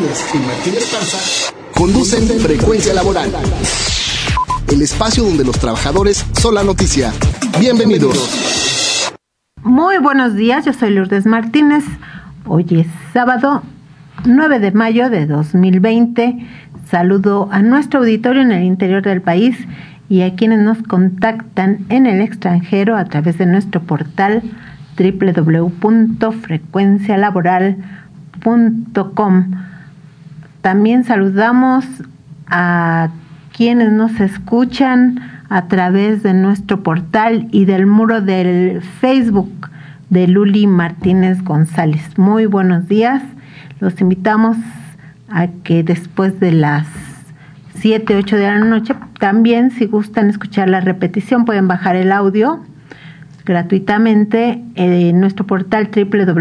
Martínez y Martínez Esparza conducen Frecuencia Laboral, el espacio donde los trabajadores son la noticia. Bienvenidos. Muy buenos días, yo soy Lourdes Martínez. Hoy es sábado 9 de mayo de 2020. Saludo a nuestro auditorio en el interior del país y a quienes nos contactan en el extranjero a través de nuestro portal www.frecuencialaboral.com. También saludamos a quienes nos escuchan a través de nuestro portal y del muro del Facebook de Luli Martínez González. Muy buenos días. Los invitamos a que después de las 7, 8 de la noche, también si gustan escuchar la repetición, pueden bajar el audio gratuitamente en nuestro portal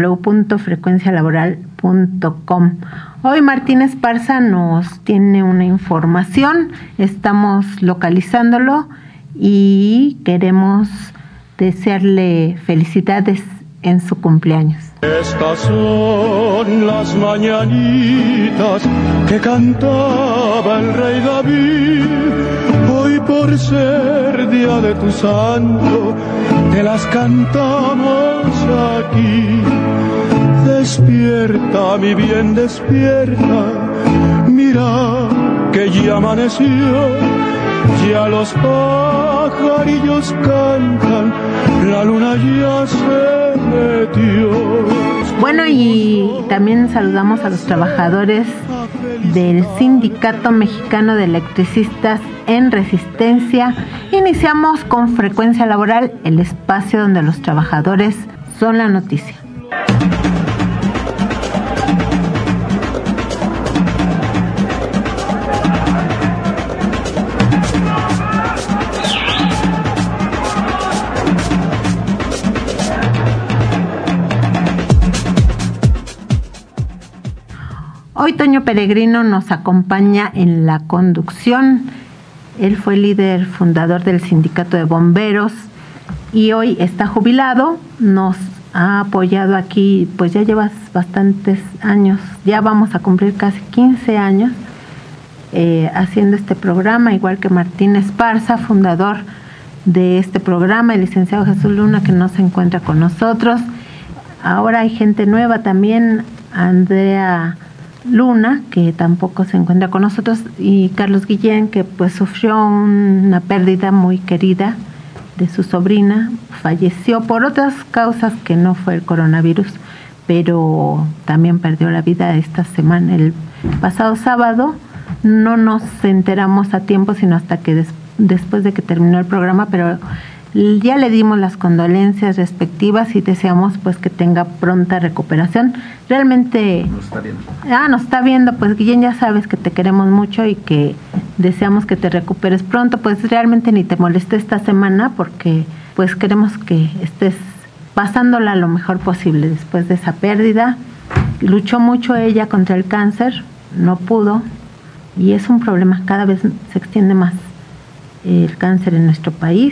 www.frecuencialaboral.com. Hoy Martín Esparza nos tiene una información, estamos localizándolo y queremos desearle felicidades en su cumpleaños. Estas son las mañanitas que cantaba el rey David. Hoy por ser día de tu santo, te las cantamos aquí. Despierta, mi bien, despierta. Mira que ya amaneció, ya los pajarillos cantan, la luna ya se metió. Bueno, y también saludamos a los trabajadores del Sindicato Mexicano de Electricistas en Resistencia. Iniciamos con Frecuencia Laboral, el espacio donde los trabajadores son la noticia. Hoy Toño Peregrino nos acompaña en la conducción. Él fue líder fundador del Sindicato de Bomberos y hoy está jubilado. Nos ha apoyado aquí, pues ya llevas bastantes años, ya vamos a cumplir casi 15 años haciendo este programa, igual que Martín Esparza, fundador de este programa, el licenciado Jesús Luna, que no se encuentra con nosotros. Ahora hay gente nueva también, Andrea Luna, que tampoco se encuentra con nosotros, y Carlos Guillén, que pues sufrió una pérdida muy querida de su sobrina. Falleció por otras causas que no fue el coronavirus, pero también perdió la vida esta semana, el pasado sábado. No nos enteramos a tiempo, sino hasta que después de que terminó el programa, pero ya le dimos las condolencias respectivas y deseamos pues que tenga pronta recuperación. Realmente nos está viendo. Nos está viendo, pues Guillén, ya sabes que te queremos mucho y que deseamos que te recuperes pronto. Pues realmente ni te molesté esta semana porque pues queremos que estés pasándola lo mejor posible después de esa pérdida. Luchó mucho ella contra el cáncer, no pudo, y es un problema, cada vez se extiende más el cáncer en nuestro país.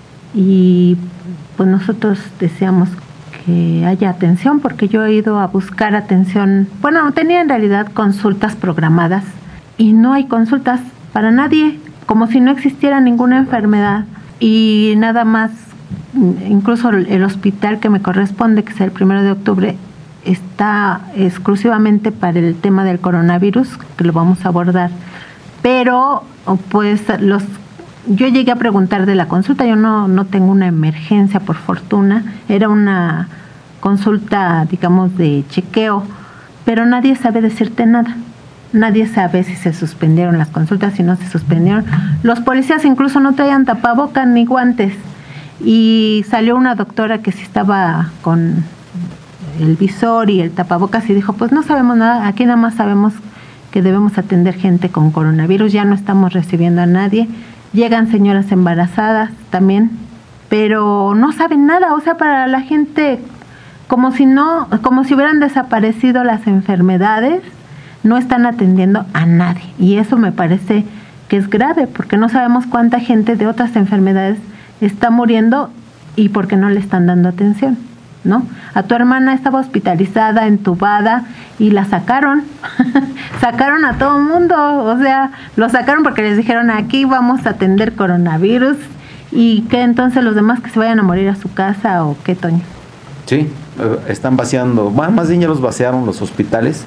Y pues nosotros deseamos que haya atención, porque yo he ido a buscar atención. Bueno, no tenía en realidad consultas programadas y no hay consultas para nadie, como si no existiera ninguna enfermedad. Y nada más, incluso el hospital que me corresponde, que es el 1 de octubre, está exclusivamente para el tema del coronavirus, que lo vamos a abordar. Pero pues yo llegué a preguntar de la consulta, yo no tengo una emergencia por fortuna, era una consulta, digamos, de chequeo, pero nadie sabe decirte nada. Nadie sabe si se suspendieron las consultas, si no se suspendieron. Los policías incluso no traían tapabocas ni guantes. Y salió una doctora que sí estaba con el visor y el tapabocas y dijo, pues no sabemos nada, aquí nada más sabemos que debemos atender gente con coronavirus, ya no estamos recibiendo a nadie. Llegan señoras embarazadas también, pero no saben nada. O sea, para la gente, como si hubieran desaparecido las enfermedades, no están atendiendo a nadie. Y eso me parece que es grave, porque no sabemos cuánta gente de otras enfermedades está muriendo y porque no le están dando atención. ¿no? A tu hermana estaba hospitalizada, entubada, y la sacaron. Sacaron a todo el mundo, o sea, lo sacaron porque les dijeron, aquí vamos a atender coronavirus, y que entonces los demás que se vayan a morir a su casa, ¿o qué, Toño? Sí, están vaciando, más bien ya los vaciaron los hospitales,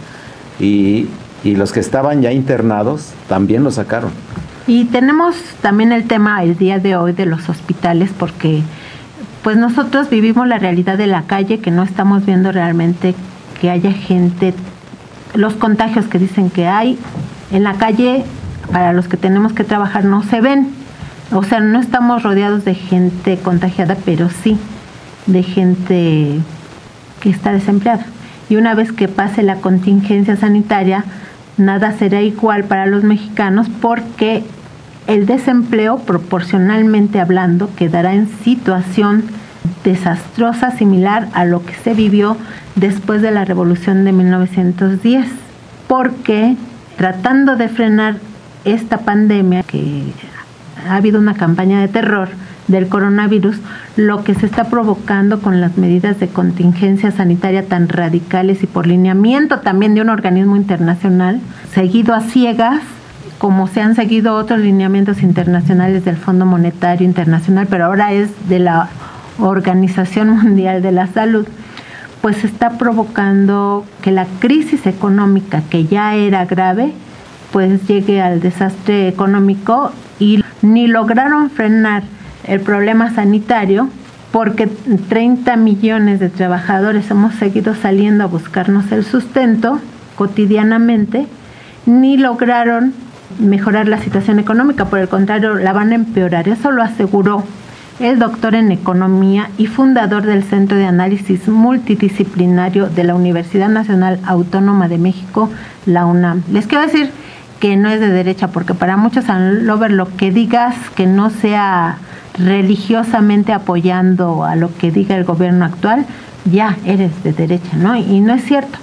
y los que estaban ya internados también los sacaron. Y tenemos también el tema el día de hoy de los hospitales, porque pues nosotros vivimos la realidad de la calle, que no estamos viendo realmente que haya gente, los contagios que dicen que hay en la calle, para los que tenemos que trabajar no se ven, o sea, no estamos rodeados de gente contagiada, pero sí de gente que está desempleada. Y una vez que pase la contingencia sanitaria, nada será igual para los mexicanos, porque el desempleo, proporcionalmente hablando, quedará en situación desastrosa, similar a lo que se vivió después de la Revolución de 1910, porque tratando de frenar esta pandemia, que ha habido una campaña de terror del coronavirus, lo que se está provocando con las medidas de contingencia sanitaria tan radicales y por lineamiento también de un organismo internacional, seguido a ciegas, como se han seguido otros lineamientos internacionales del Fondo Monetario Internacional, pero ahora es de la Organización Mundial de la Salud, pues está provocando que la crisis económica, que ya era grave, pues llegue al desastre económico, y ni lograron frenar el problema sanitario, porque 30 millones de trabajadores hemos seguido saliendo a buscarnos el sustento cotidianamente, ni lograron mejorar la situación económica, por el contrario, la van a empeorar. Eso lo aseguró el doctor en economía y fundador del Centro de Análisis Multidisciplinario de la Universidad Nacional Autónoma de México, la UNAM. Les quiero decir que no es de derecha, porque para muchos, Lover, lo que digas que no sea religiosamente apoyando a lo que diga el gobierno actual, ya eres de derecha, ¿no? Y no es cierto,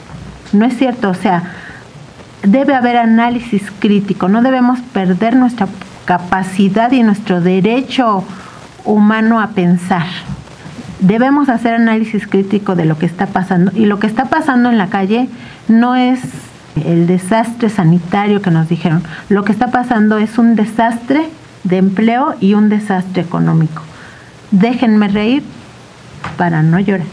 o sea, debe haber análisis crítico, no debemos perder nuestra capacidad y nuestro derecho humano a pensar. Debemos hacer análisis crítico de lo que está pasando, y lo que está pasando en la calle no es el desastre sanitario que nos dijeron. Lo que está pasando es un desastre de empleo y un desastre económico. Déjenme reír para no llorar.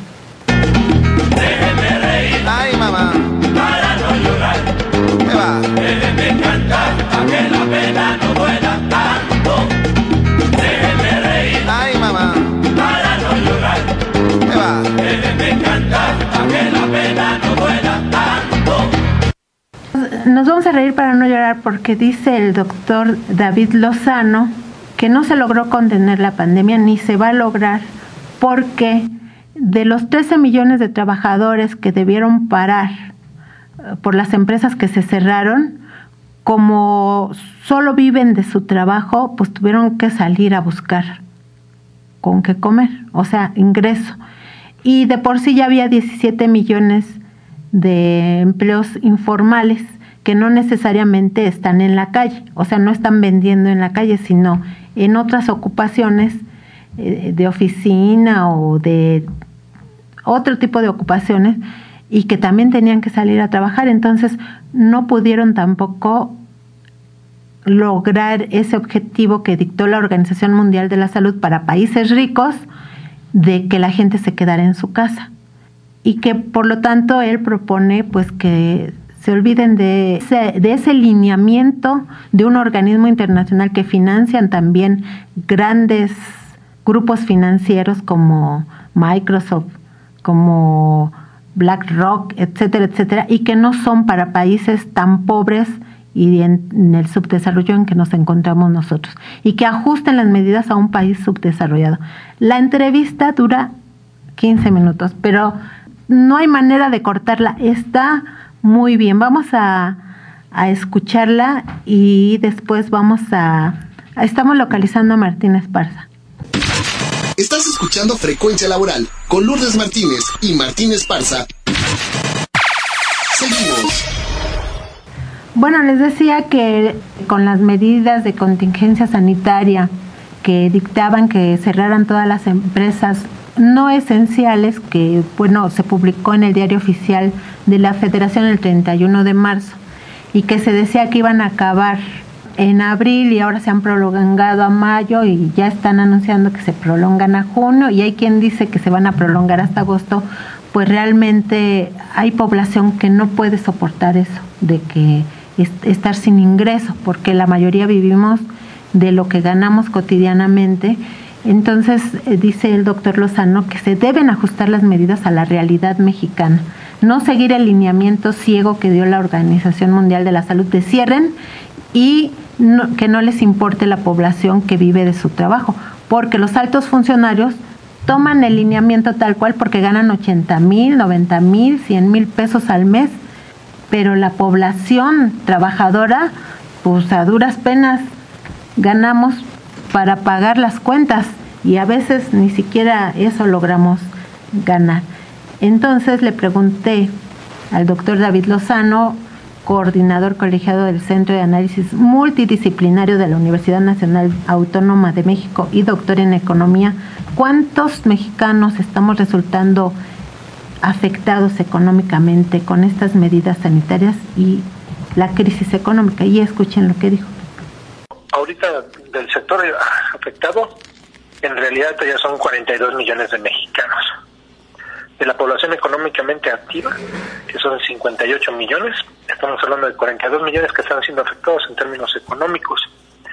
Déjenme reír, ay mamá, para no llorar. ¿Qué va? Déjenme cantar, para que la pena no duela tanto. Déjenme reír, ay mamá, para no llorar. ¿Qué va? Déjenme cantar, para que la pena no duela tanto. Nos vamos a reír para no llorar, porque dice el doctor David Lozano que no se logró contener la pandemia, ni se va a lograr, porque de los 13 millones de trabajadores que debieron parar por las empresas que se cerraron, como solo viven de su trabajo, pues tuvieron que salir a buscar con qué comer, o sea, ingreso. Y de por sí ya había 17 millones de empleos informales que no necesariamente están en la calle, o sea, no están vendiendo en la calle, sino en otras ocupaciones de oficina o de otro tipo de ocupaciones, y que también tenían que salir a trabajar. Entonces no pudieron tampoco lograr ese objetivo que dictó la Organización Mundial de la Salud para países ricos, de que la gente se quedara en su casa, y que por lo tanto él propone pues que se olviden de ese lineamiento de un organismo internacional que financian también grandes grupos financieros como Microsoft, como BlackRock, etcétera, etcétera, y que no son para países tan pobres y en el subdesarrollo en que nos encontramos nosotros, y que ajusten las medidas a un país subdesarrollado. La entrevista dura 15 minutos, pero no hay manera de cortarla, está muy bien. Vamos a escucharla, y después estamos localizando a Martín Esparza. Estás escuchando Frecuencia Laboral con Lourdes Martínez y Martín Esparza. Seguimos. Bueno, les decía que con las medidas de contingencia sanitaria que dictaban que cerraran todas las empresas no esenciales que, se publicó en el Diario Oficial de la Federación el 31 de marzo y que se decía que iban a acabar en abril y ahora se han prolongado a mayo y ya están anunciando que se prolongan a junio y hay quien dice que se van a prolongar hasta agosto, pues realmente hay población que no puede soportar eso, de que estar sin ingreso, porque la mayoría vivimos de lo que ganamos cotidianamente. Entonces, dice el doctor Lozano que se deben ajustar las medidas a la realidad mexicana, no seguir el lineamiento ciego que dio la Organización Mundial de la Salud de cierren y que no les importe la población que vive de su trabajo, porque los altos funcionarios toman el lineamiento tal cual porque ganan 80,000, 90,000, 100,000 pesos al mes, pero la población trabajadora, pues a duras penas ganamos para pagar las cuentas y a veces ni siquiera eso logramos ganar. Entonces le pregunté al doctor David Lozano, coordinador colegiado del Centro de Análisis Multidisciplinario de la Universidad Nacional Autónoma de México y doctor en Economía, ¿cuántos mexicanos estamos resultando afectados económicamente con estas medidas sanitarias y la crisis económica? Y escuchen lo que dijo. Ahorita del sector afectado, en realidad ya son 42 millones de mexicanos. De la población económicamente activa, que son 58 millones, estamos hablando de 42 millones que están siendo afectados en términos económicos,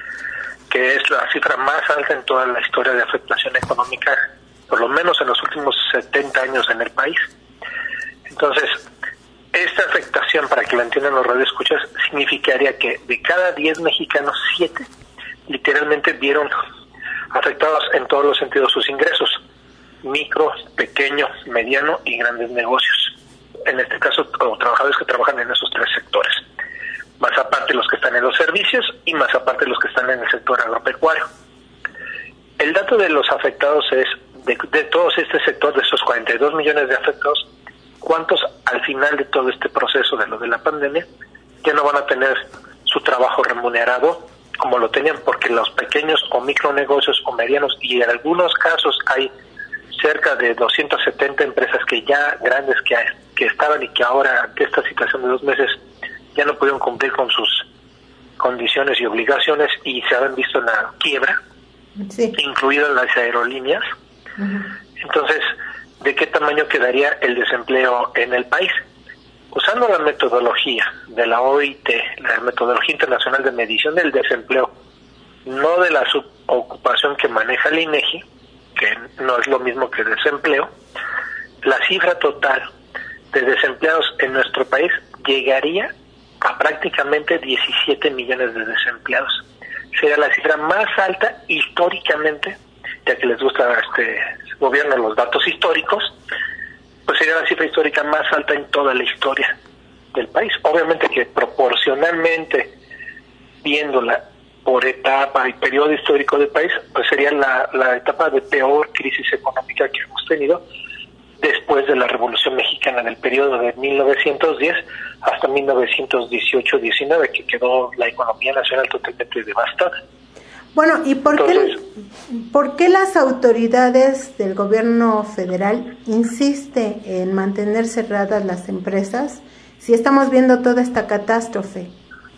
que es la cifra más alta en toda la historia de afectación económica, por lo menos en los últimos 70 años en el país. Entonces, esta afectación, para que la entiendan los radioescuchas, significaría que de cada 10 mexicanos, 7 literalmente vieron afectados en todos los sentidos sus ingresos, micro, pequeño, mediano y grandes negocios. En este caso, trabajadores que trabajan en esos 3 sectores. Más aparte los que están en los servicios y más aparte los que están en el sector agropecuario. El dato de los afectados es, de todos este sector, de esos 42 millones de afectados, ¿cuántos al final de todo este proceso de lo de la pandemia ya no van a tener su trabajo remunerado como lo tenían? Porque los pequeños o micronegocios o medianos, y en algunos casos hay cerca de 270 empresas que ya grandes que estaban y que ahora ante esta situación de 2 meses ya no pudieron cumplir con sus condiciones y obligaciones y se habían visto en la quiebra, sí, incluidas las aerolíneas. Uh-huh. Entonces, ¿de qué tamaño quedaría el desempleo en el país? Usando la metodología de la OIT, la metodología internacional de medición del desempleo, no de la subocupación que maneja el INEGI, que no es lo mismo que desempleo, la cifra total de desempleados en nuestro país llegaría a prácticamente 17 millones de desempleados. Sería la cifra más alta históricamente, ya que les gusta a este gobierno los datos históricos, pues sería la cifra histórica más alta en toda la historia del país. Obviamente que proporcionalmente, viéndola por etapa y periodo histórico del país, pues sería la etapa de peor crisis económica que hemos tenido después de la Revolución Mexicana, del periodo de 1910 hasta 1918-19, que quedó la economía nacional totalmente devastada. Bueno, ¿y por qué las autoridades del gobierno federal insisten en mantener cerradas las empresas si estamos viendo toda esta catástrofe?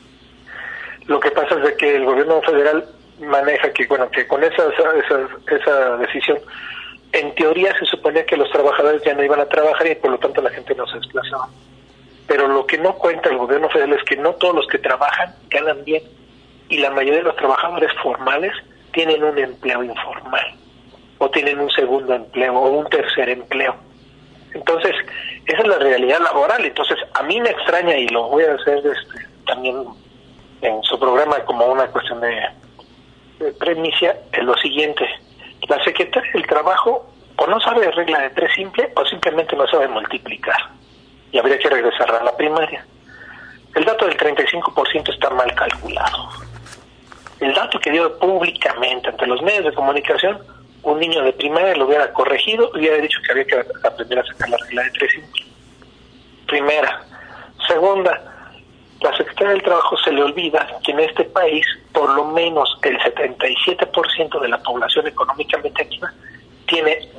Lo que pasa es de que el gobierno federal maneja que con esa decisión, en teoría se suponía que los trabajadores ya no iban a trabajar y por lo tanto la gente no se desplazaba. Pero lo que no cuenta el gobierno federal es que no todos los que trabajan ganan bien, y la mayoría de los trabajadores formales tienen un empleo informal, o tienen un segundo empleo, o un tercer empleo. Entonces, esa es la realidad laboral. Entonces, a mí me extraña, y lo voy a hacer también en su programa como una cuestión de premisa, es lo siguiente: la Secretaría del Trabajo o no sabe regla de 3 simple, o simplemente no sabe multiplicar, y habría que regresar a la primaria. El dato del 35% está mal calculado. El dato que dio públicamente ante los medios de comunicación, un niño de primaria lo hubiera corregido y hubiera dicho que había que aprender a sacar la regla de 3 simple. Primera. Segunda, la Secretaría del Trabajo se le olvida que en este país por lo menos el 77% de la población económicamente activa tiene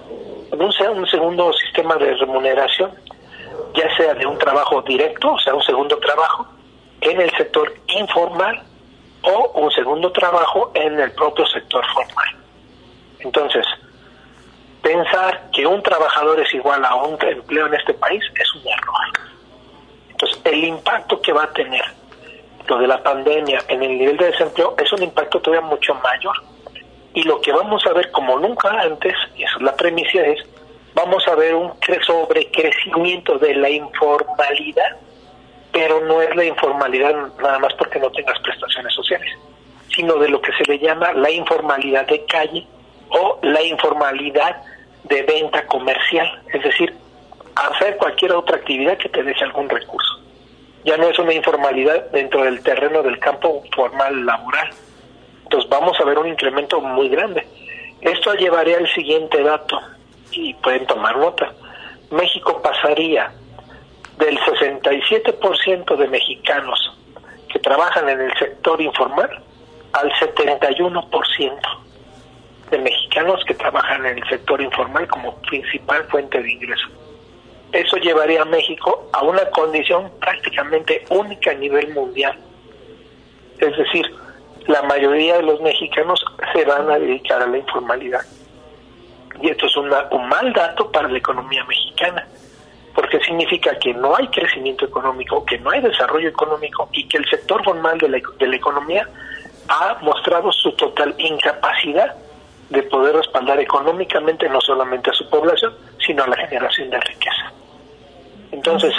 un segundo sistema de remuneración, ya sea de un trabajo directo, o sea, un segundo trabajo en el sector informal o un segundo trabajo en el propio sector formal. Entonces, pensar que un trabajador es igual a un empleo en este país es un error. Entonces, el impacto que va a tener lo de la pandemia en el nivel de desempleo es un impacto todavía mucho mayor. Y lo que vamos a ver como nunca antes, y esa es la premisa, es vamos a ver un sobrecrecimiento de la informalidad, pero no es la informalidad nada más porque no tengas prestaciones sociales, sino de lo que se le llama la informalidad de calle o la informalidad de venta comercial, es decir, hacer cualquier otra actividad que te deje algún recurso. Ya no es una informalidad dentro del terreno del campo formal laboral. Entonces vamos a ver un incremento muy grande. Esto llevaría al siguiente dato, y pueden tomar nota. México pasaría del 67% de mexicanos que trabajan en el sector informal al 71% de mexicanos que trabajan en el sector informal como principal fuente de ingreso. Eso llevaría a México a una condición prácticamente única a nivel mundial. Es decir, la mayoría de los mexicanos se van a dedicar a la informalidad. Y esto es un mal dato para la economía mexicana, porque significa que no hay crecimiento económico, que no hay desarrollo económico y que el sector formal de la economía ha mostrado su total incapacidad de poder respaldar económicamente no solamente a su población, sino a la generación de riqueza. Entonces,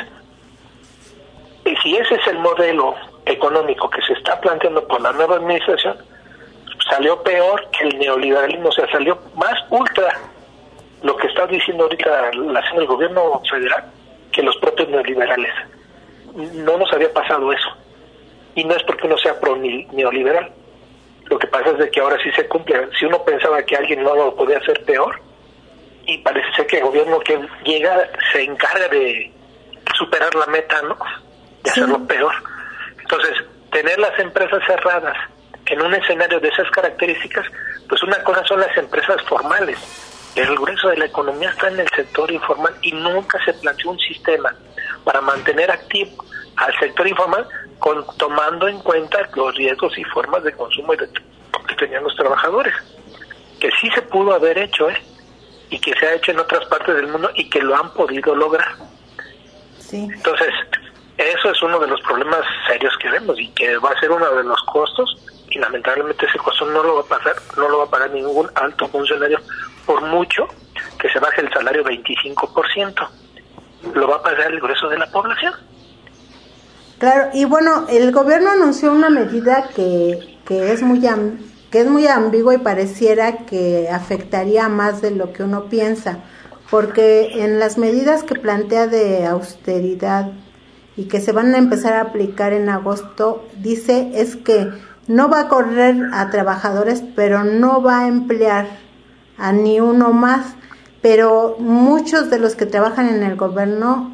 si ese es el modelo económico que se está planteando por la nueva administración, salió peor que el neoliberalismo, o sea, salió más ultra lo que está diciendo ahorita el gobierno federal que los propios neoliberales. No nos había pasado eso. Y no es porque uno sea pro-neoliberal. Lo que pasa es de que ahora sí se cumple. Si uno pensaba que alguien no lo podía hacer peor, y parece ser que el gobierno que llega se encarga de superar la meta, ¿no? De hacerlo peor. Entonces, tener las empresas cerradas en un escenario de esas características, pues una cosa son las empresas formales. El grueso de la economía está en el sector informal y nunca se planteó un sistema para mantener activo al sector informal tomando en cuenta los riesgos y formas de consumo que tenían los trabajadores. Que sí se pudo haber hecho, y que se ha hecho en otras partes del mundo y que lo han podido lograr. Sí. Entonces, eso es uno de los problemas serios que vemos y que va a ser uno de los costos, y lamentablemente ese costo no lo va a pagar ningún alto funcionario, por mucho que se baje el salario 25%. Lo va a pagar el grueso de la población. Claro, y bueno, el gobierno anunció una medida que es muy ambigua y pareciera que afectaría más de lo que uno piensa, porque en las medidas que plantea de austeridad y que se van a empezar a aplicar en agosto, dice es que no va a correr a trabajadores, pero no va a emplear a ni uno más, pero muchos de los que trabajan en el gobierno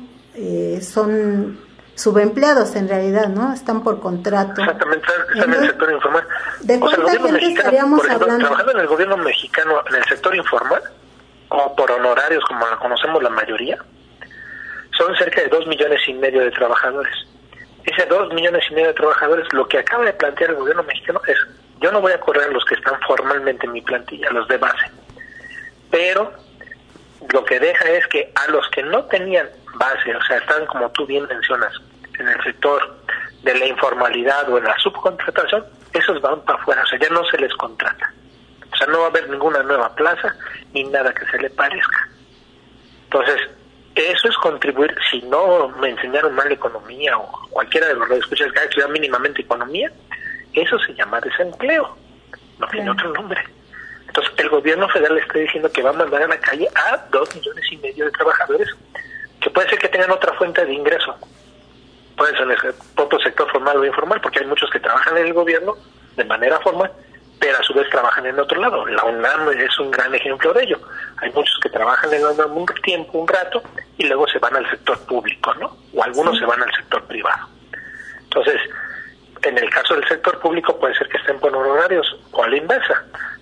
son subempleados en realidad, ¿no? Están por contrato. Exactamente, están en el sector informal. ¿De cuánta gente estaríamos por ejemplo, hablando? Trabajando en el gobierno mexicano, en el sector informal, o por honorarios, como conocemos la mayoría, son cerca de 2,5 millones de trabajadores. Ese 2,5 millones de trabajadores, lo que acaba de plantear el gobierno mexicano es: yo no voy a correr a los que están formalmente en mi plantilla, los de base, pero lo que deja es que a los que no tenían base, o sea, están, como tú bien mencionas, en el sector de la informalidad o en la subcontratación, esos van para afuera, o sea, ya no se les contrata. O sea, no va a haber ninguna nueva plaza ni nada que se le parezca. Entonces, eso es contribuir. Si no me enseñaron mal economía, o cualquiera de los radioescuchas que haya estudiado mínimamente economía, eso se llama desempleo, no tiene otro nombre. Entonces, el gobierno federal está diciendo que va a mandar a la calle a 2,5 millones de trabajadores, que puede ser que tengan otra fuente de ingreso. Puede ser en el propio sector formal o informal, porque hay muchos que trabajan en el gobierno de manera formal, pero a su vez trabajan en otro lado. La UNAM es un gran ejemplo de ello. Hay muchos que trabajan en la UNAM un tiempo, un rato, y luego se van al sector público, ¿no? O algunos se van al sector privado. Entonces, en el caso del sector público puede ser que estén por honorarios, o a la inversa.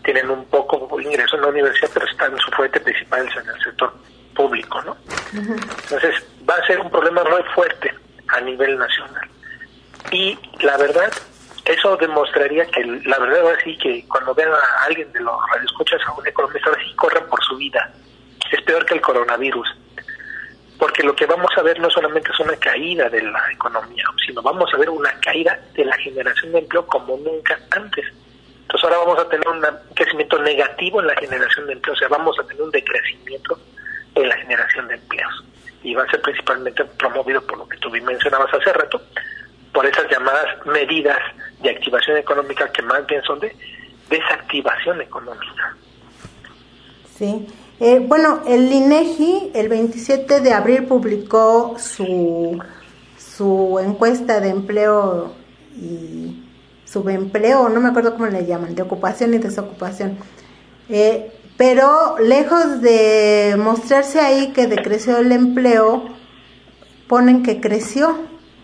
tienen un poco ingreso en la universidad, pero están su fuente principal es en el sector público, ¿no? Uh-huh. Entonces va a ser un problema muy fuerte a nivel nacional. Y la verdad, eso demostraría que, la verdad, ahora sí que cuando vean a alguien de los radioescuchas, a un economista, ahora sí corren por su vida. Es peor que el coronavirus. Porque lo que vamos a ver no solamente es una caída de la economía, sino vamos a ver una caída de la generación de empleo como nunca antes. Entonces ahora vamos a tener un crecimiento negativo en la generación de empleo, o sea, vamos a tener un decrecimiento en la generación de empleos. Y va a ser principalmente promovido por lo que tú mencionabas hace rato, por esas llamadas medidas de activación económica que más bien son de desactivación económica. Sí. Bueno, el INEGI el 27 de abril publicó su encuesta de empleo y subempleo, no me acuerdo cómo le llaman, de ocupación y desocupación. Pero lejos de mostrarse ahí que decreció el empleo, ponen que creció.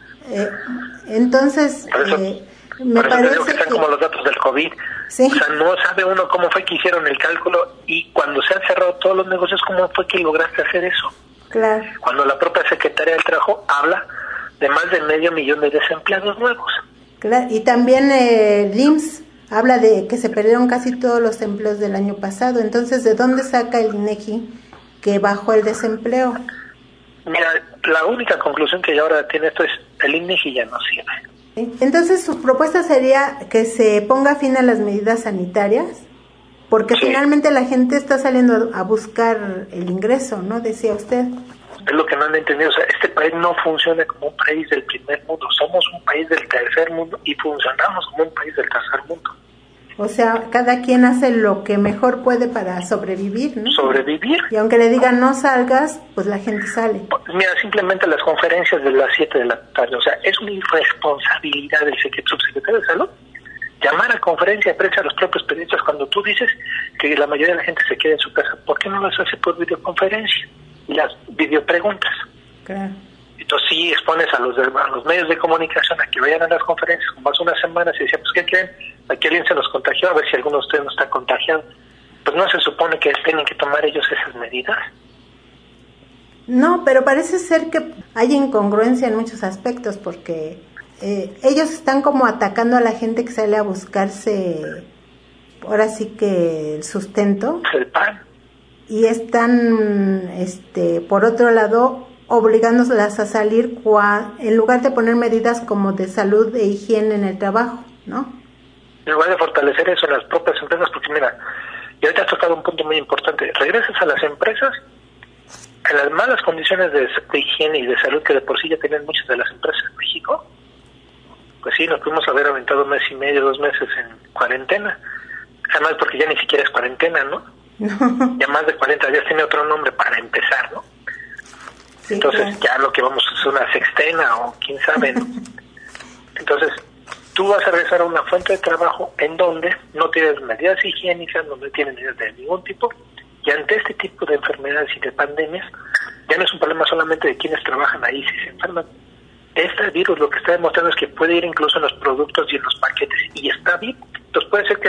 Entonces, me parece que están como los datos del COVID. Sí. O sea, no sabe uno cómo fue que hicieron el cálculo y cuando se han cerrado todos los negocios, cómo fue que lograste hacer eso. Claro. Cuando la propia Secretaría del Trabajo habla de más de 500,000 de desempleados nuevos. Claro. Y también el IMSS habla de que se perdieron casi todos los empleos del año pasado. Entonces, ¿de dónde saca el INEGI que bajó el desempleo? Mira, la única conclusión que ya ahora tiene esto es el INEGI ya no sirve. Entonces, su propuesta sería que se ponga fin a las medidas sanitarias, porque sí, finalmente la gente está saliendo a buscar el ingreso, ¿no? Decía usted. Es lo que no han entendido, o sea, este país no funciona como un país del primer mundo, somos un país del tercer mundo y funcionamos como un país del tercer mundo. O sea, cada quien hace lo que mejor puede para sobrevivir, ¿no? Sobrevivir. Y aunque le digan no salgas, pues la gente sale. Mira, simplemente las conferencias de las 7 de la tarde, o sea, es una irresponsabilidad del subsecretario de Salud llamar a conferencia de prensa a los propios periodistas cuando tú dices que la mayoría de la gente se queda en su casa. ¿Por qué no las hace por videoconferencia? Y las videopreguntas. Claro. Entonces sí expones a los medios de comunicación a que vayan a las conferencias como hace unas semanas y decían, pues ¿qué creen? Aquí alguien se los contagió, a ver si alguno de ustedes no está contagiado. Pues no se supone que tienen que tomar ellos esas medidas. No, pero parece ser que hay incongruencia en muchos aspectos porque ellos están como atacando a la gente que sale a buscarse, ahora sí que el sustento. El pan. Y están, por otro lado, obligándolas a salir en lugar de poner medidas como de salud e higiene en el trabajo, ¿no? En lugar de fortalecer eso en las propias empresas, porque mira, y ahorita has tocado un punto muy importante, regresas a las empresas en las malas condiciones de higiene y de salud que de por sí ya tienen muchas de las empresas en México. Pues sí, nos pudimos haber aventado 1 mes y medio, 2 meses en cuarentena, además porque ya ni siquiera es cuarentena, ¿no? Ya más de 40 días tiene otro nombre para empezar, ¿no? Sí, entonces claro, ya lo que vamos es una sextena o quién sabe, ¿no? Entonces tú vas a regresar a una fuente de trabajo en donde no tienes medidas higiénicas, no tienes medidas de ningún tipo, y ante este tipo de enfermedades y de pandemias ya no es un problema solamente de quienes trabajan ahí si se enferman. Este virus lo que está demostrando es que puede ir incluso en los productos y en los paquetes, y está bien. Entonces puede ser que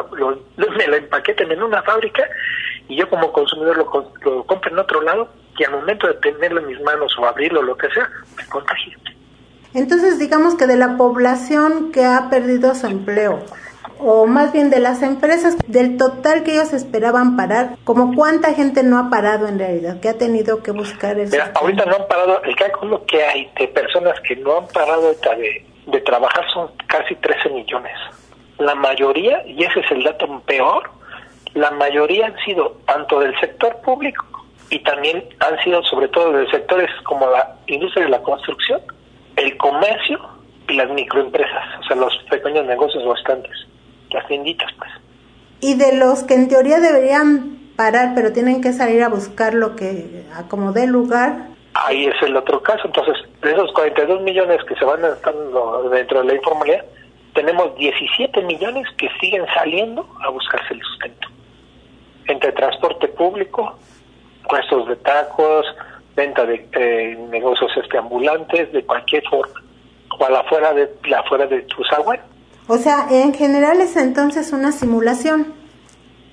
me lo empaqueten en una fábrica y yo como consumidor lo compre en otro lado y al momento de tenerlo en mis manos o abrirlo o lo que sea, me contagio. Entonces digamos que de la población que ha perdido su empleo, o más bien de las empresas, del total que ellos esperaban parar, ¿como cuánta gente no ha parado en realidad? ¿Que ha tenido que buscar el Mira, ahorita no han parado, el cálculo que hay de personas que no han parado de trabajar son casi 13 millones. La mayoría, y ese es el dato peor, la mayoría han sido tanto del sector público y también han sido sobre todo de sectores como la industria de la construcción, el comercio y las microempresas, o sea, los pequeños negocios bastantes, las tienditas, pues. Y de los que en teoría deberían parar, pero tienen que salir a buscar lo que acomode el lugar. Ahí es el otro caso. Entonces, de esos 42 millones que se van estando dentro de la informalidad, tenemos 17 millones que siguen saliendo a buscarse el sustento. Entre transporte público, puestos de tacos, venta de negocios ambulantes, de cualquier forma, o afuera de tu zaguán. O sea, en general es entonces una simulación.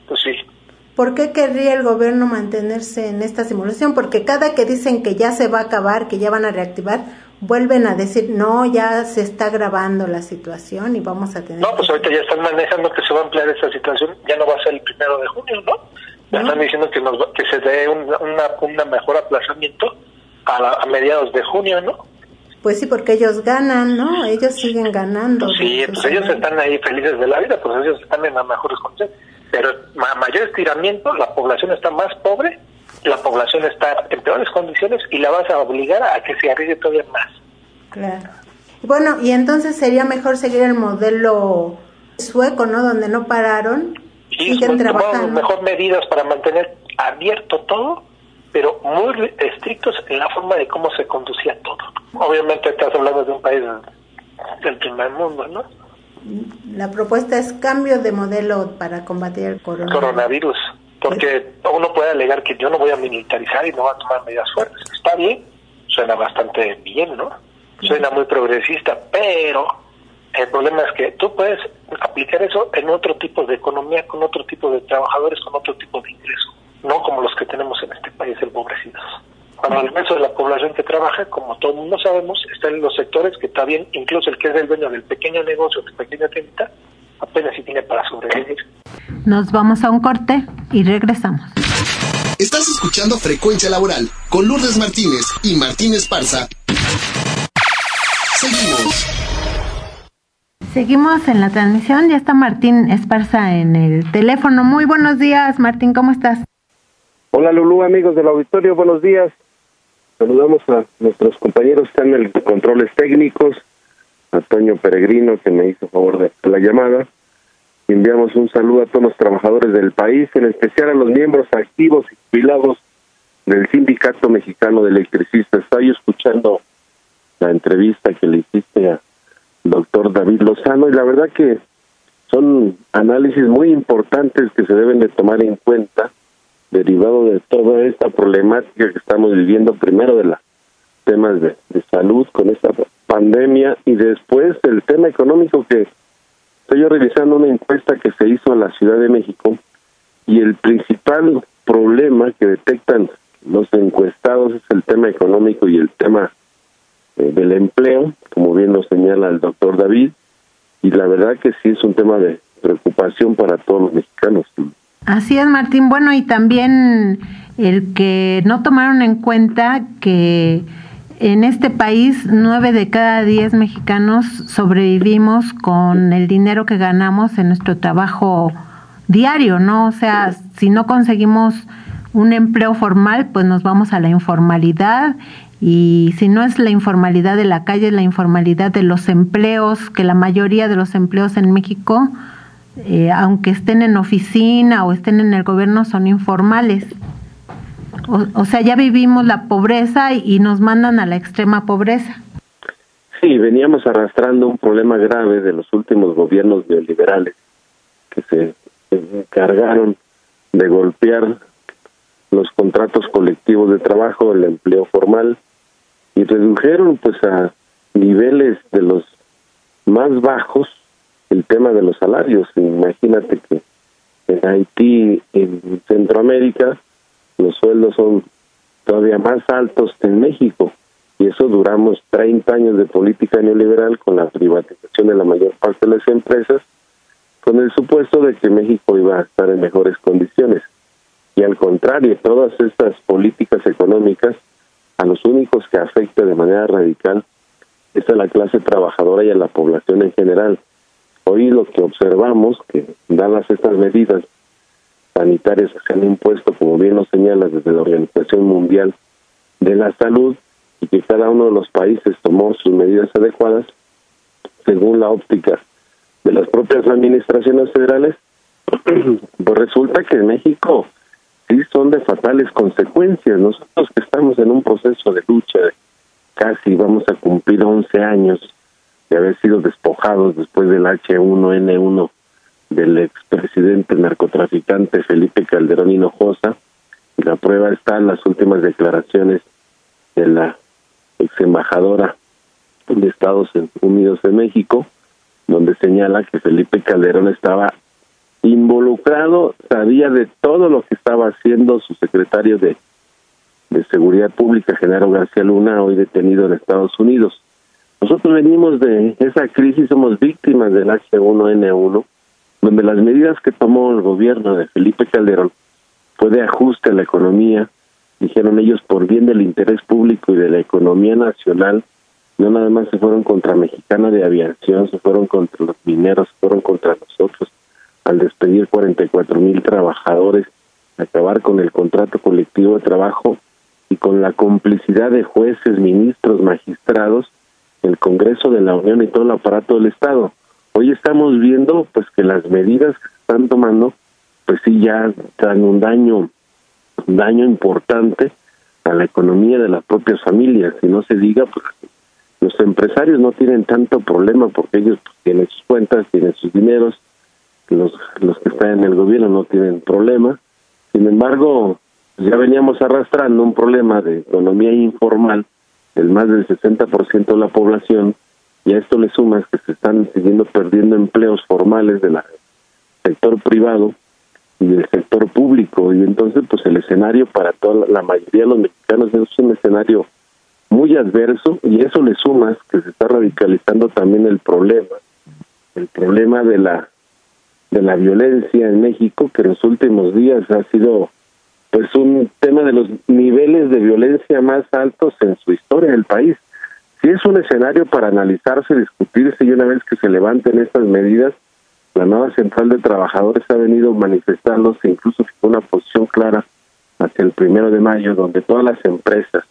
pues sí. ¿Por qué querría el gobierno mantenerse en esta simulación? Porque cada que dicen que ya se va a acabar, que ya van a reactivar, vuelven a decir, no, ya se está agravando la situación y vamos a tener... No, pues ahorita ya están manejando que se va a ampliar esta situación, ya no va a ser el 1 de junio, ¿no? Ya están diciendo que se dé una mejor aplazamiento a mediados de junio, ¿no? Pues sí, porque ellos ganan, ¿no? Ellos siguen ganando. Pues sí, pues ellos están ahí felices de la vida, pues ellos están en las mejores condiciones. Pero mayor estiramiento, la población está más pobre, la población está en peores condiciones y la vas a obligar a que se arriesgue todavía más. Claro. Bueno, y entonces sería mejor seguir el modelo sueco, ¿no? Donde no pararon, y siguen trabajando. Mejor medidas para mantener abierto todo, pero muy estrictos en la forma de cómo se conducía todo. Obviamente estás hablando de un país del primer mundo, ¿no? La propuesta es cambio de modelo para combatir el coronavirus. Porque uno puede alegar que yo no voy a militarizar y no voy a tomar medidas fuertes. Está bien, suena bastante bien, ¿no? Suena muy progresista, pero el problema es que tú puedes aplicar eso en otro tipo de economía, con otro tipo de trabajadores, con otro tipo de ingreso, no como los que tenemos en este país empobrecidos. Cuando el resto de la población que trabaja, como todo el mundo sabemos, está en los sectores que está bien, incluso el que es el dueño del pequeño negocio, de pequeña tienda, apenas si tiene para sobrevivir. Nos vamos a un corte y regresamos. Estás escuchando Frecuencia Laboral con Lourdes Martínez y Martín Esparza. Seguimos en la transmisión, ya está Martín Esparza en el teléfono. Muy buenos días, Martín, ¿cómo estás? Hola Lulú, amigos del auditorio, buenos días. Saludamos a nuestros compañeros que están en el controles técnicos, a Toño Peregrino, que me hizo favor de la llamada. Enviamos un saludo a todos los trabajadores del país, en especial a los miembros activos y jubilados del Sindicato Mexicano de Electricistas. Estoy escuchando la entrevista que le hiciste al doctor David Lozano, y la verdad que son análisis muy importantes que se deben de tomar en cuenta, derivado de toda esta problemática que estamos viviendo, primero de los temas de salud con esta pandemia, y después el tema económico, que estoy revisando una encuesta que se hizo en la Ciudad de México, y el principal problema que detectan los encuestados es el tema económico y el tema del empleo, como bien lo señala el doctor David, y la verdad que sí es un tema de preocupación para todos los mexicanos. Así es, Martín. Bueno, y también el que no tomaron en cuenta que en este país 9 de cada 10 mexicanos sobrevivimos con el dinero que ganamos en nuestro trabajo diario, ¿no? O sea, si no conseguimos un empleo formal, pues nos vamos a la informalidad, y si no es la informalidad de la calle, es la informalidad de los empleos, que la mayoría de los empleos en México, aunque estén en oficina o estén en el gobierno, son informales. O sea, ya vivimos la pobreza y nos mandan a la extrema pobreza. Sí, veníamos arrastrando un problema grave de los últimos gobiernos neoliberales que se encargaron de golpear los contratos colectivos de trabajo, el empleo formal, y redujeron pues a niveles de los más bajos el tema de los salarios. Imagínate que en Haití, en Centroamérica, los sueldos son todavía más altos que en México, y eso duramos 30 años de política neoliberal con la privatización de la mayor parte de las empresas, con el supuesto de que México iba a estar en mejores condiciones. Y al contrario, todas estas políticas económicas, a los únicos que afecta de manera radical es a la clase trabajadora y a la población en general. Hoy lo que observamos, que dadas estas medidas sanitarias que se han impuesto, como bien lo señalas, desde la Organización Mundial de la Salud, y que cada uno de los países tomó sus medidas adecuadas, según la óptica de las propias administraciones federales, pues resulta que en México sí son de fatales consecuencias. Nosotros que estamos en un proceso de lucha, casi vamos a cumplir 11 años de haber sido despojados después del H1N1 del expresidente narcotraficante Felipe Calderón Hinojosa, y la prueba está en las últimas declaraciones de la ex embajadora de Estados Unidos en México, donde señala que Felipe Calderón estaba involucrado, sabía de todo lo que estaba haciendo su secretario de Seguridad Pública, Genaro García Luna, hoy detenido en Estados Unidos. Nosotros venimos de esa crisis, somos víctimas del H1N1, donde las medidas que tomó el gobierno de Felipe Calderón fue de ajuste a la economía, dijeron ellos, por bien del interés público y de la economía nacional. No nada más se fueron contra Mexicana de Aviación, se fueron contra los mineros, se fueron contra nosotros, al despedir 44,000 trabajadores, acabar con el contrato colectivo de trabajo y con la complicidad de jueces, ministros, magistrados, el Congreso de la Unión y todo el aparato del Estado. Hoy estamos viendo pues que las medidas que se están tomando pues sí ya dan un daño importante a la economía de las propias familias. Y no se diga, pues los empresarios no tienen tanto problema porque ellos pues, tienen sus cuentas, tienen sus dineros, los que están en el gobierno no tienen problema. Sin embargo, ya veníamos arrastrando un problema de economía informal del más del 60% de la población, y a esto le sumas que se están siguiendo perdiendo empleos formales del sector privado y del sector público, y entonces pues el escenario para toda la mayoría de los mexicanos es un escenario muy adverso, y eso le sumas que se está radicalizando también el problema de la violencia en México, que en los últimos días ha sido pues un tema de los niveles de violencia más altos en su historia del país. Sí es un escenario para analizarse, discutirse, y una vez que se levanten estas medidas, la nueva Central de Trabajadores ha venido manifestándose, incluso fijó una posición clara hacia el 1 de mayo, donde todas las empresas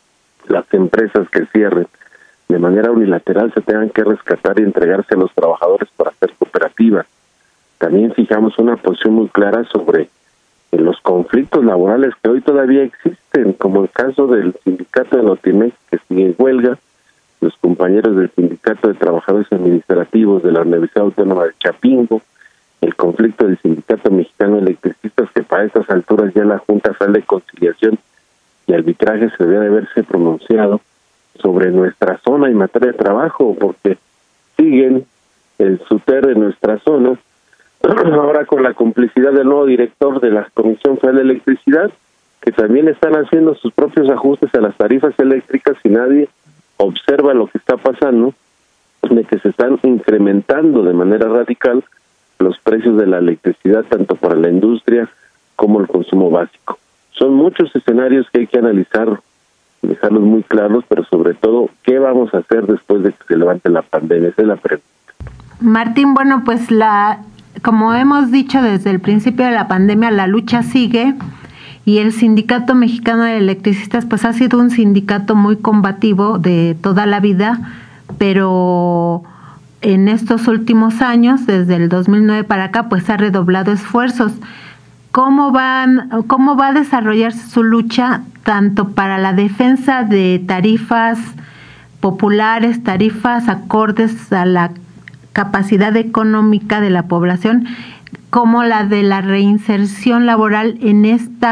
que cierren de manera unilateral se tengan que rescatar y entregarse a los trabajadores para hacer cooperativas. También fijamos una posición muy clara sobre los conflictos laborales que hoy todavía existen, como el caso del sindicato de Notimex, que sigue en huelga, los compañeros del Sindicato de Trabajadores Administrativos de la Universidad Autónoma de Chapingo, el conflicto del Sindicato Mexicano de Electricistas, que para estas alturas ya la Junta Federal de Conciliación y Arbitraje se debe de haberse pronunciado sobre nuestra zona en materia de trabajo, porque siguen el SUTER de nuestra zona, ahora con la complicidad del nuevo director de la Comisión Federal de Electricidad, que también están haciendo sus propios ajustes a las tarifas eléctricas y nadie observa lo que está pasando, de que se están incrementando de manera radical los precios de la electricidad, tanto para la industria como el consumo básico. Son muchos escenarios que hay que analizar, dejarlos muy claros, pero sobre todo, ¿qué vamos a hacer después de que se levante la pandemia? Esa es la pregunta. Martín, bueno, pues como hemos dicho desde el principio de la pandemia, la lucha sigue, y el Sindicato Mexicano de Electricistas pues ha sido un sindicato muy combativo de toda la vida, pero en estos últimos años, desde el 2009 para acá, pues ha redoblado esfuerzos. ¿Cómo va a desarrollarse su lucha tanto para la defensa de tarifas populares, tarifas acordes a la capacidad económica de la población, como la de la reinserción laboral en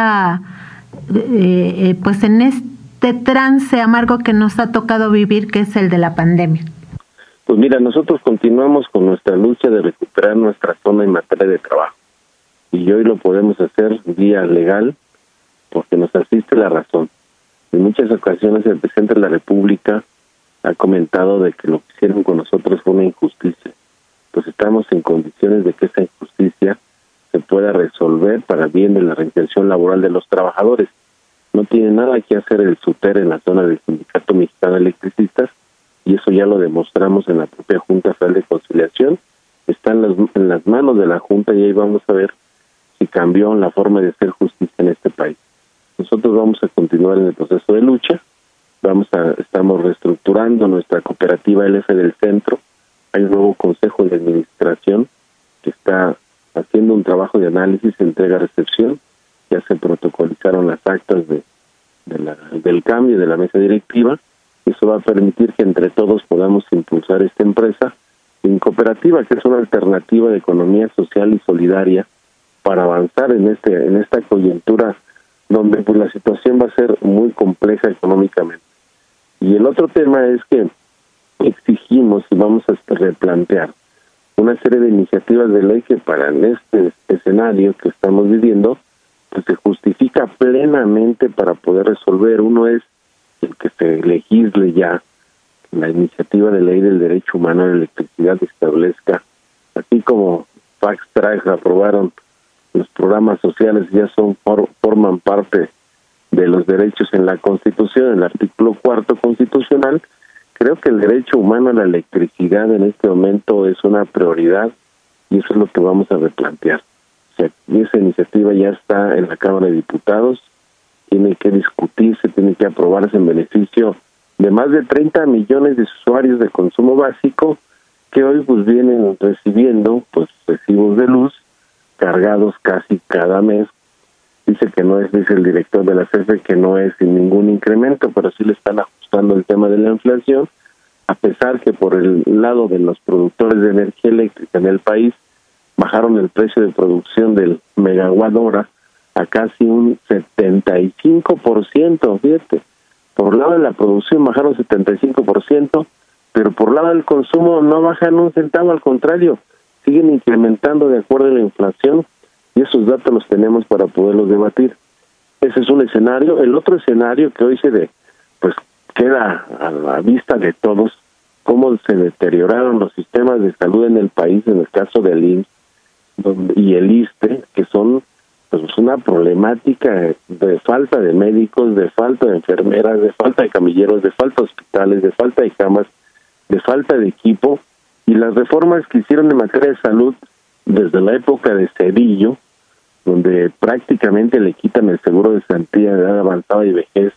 en este trance amargo que nos ha tocado vivir, que es el de la pandemia? Pues mira, nosotros continuamos con nuestra lucha de recuperar nuestra zona en materia de trabajo, y hoy lo podemos hacer vía legal porque nos asiste la razón. En muchas ocasiones el presidente de la República ha comentado de que lo que hicieron con nosotros fue una injusticia. Pues estamos en condiciones de que esa injusticia se pueda resolver para bien de la reinserción laboral de los trabajadores. No tiene nada que hacer el SUTER en la zona del Sindicato Mexicano de Electricistas, y eso ya lo demostramos en la propia Junta Federal de Conciliación. Está en las manos de la Junta, y ahí vamos a ver si cambió la forma de hacer justicia en este país. Nosotros vamos a continuar en el proceso de lucha, estamos reestructurando nuestra cooperativa LF del Centro. Hay un nuevo consejo de administración que está haciendo un trabajo de análisis, entrega-recepción. Ya se protocolizaron las actas del cambio de la mesa directiva. Eso va a permitir que entre todos podamos impulsar esta empresa en cooperativa, que es una alternativa de economía social y solidaria para avanzar en esta coyuntura donde pues la situación va a ser muy compleja económicamente. Y el otro tema es que exigimos y vamos a replantear una serie de iniciativas de ley que para este escenario que estamos viviendo, pues se justifica plenamente para poder resolver. Uno es el que se legisle ya la iniciativa de ley del derecho humano a la electricidad establezca, así como Fax Track aprobaron los programas sociales, ya forman parte de los derechos en la Constitución, en el artículo 4 constitucional. Creo que el derecho humano a la electricidad en este momento es una prioridad y eso es lo que vamos a replantear. O sea, esa iniciativa ya está en la Cámara de Diputados, tiene que discutirse, tiene que aprobarse en beneficio de más de 30 millones de usuarios de consumo básico que hoy pues vienen recibiendo pues recibos de luz cargados casi cada mes. Dice el director de la CFE que no es sin ningún incremento, pero sí le están ajustando el tema de la inflación, a pesar que por el lado de los productores de energía eléctrica en el país bajaron el precio de producción del megawatt hora a casi un 75%, fíjate. Por lado de la producción bajaron 75%, pero por lado del consumo no bajan un centavo, al contrario, siguen incrementando de acuerdo a la inflación, y esos datos los tenemos para poderlos debatir. Ese es un escenario. El otro escenario que hoy pues queda a la vista de todos, cómo se deterioraron los sistemas de salud en el país, en el caso del IMSS y el ISSSTE, que son pues una problemática de falta de médicos, de falta de enfermeras, de falta de camilleros, de falta de hospitales, de falta de camas, de falta de equipo, y las reformas que hicieron en materia de salud desde la época de Cedillo, donde prácticamente le quitan el seguro de cesantía de edad avanzada y vejez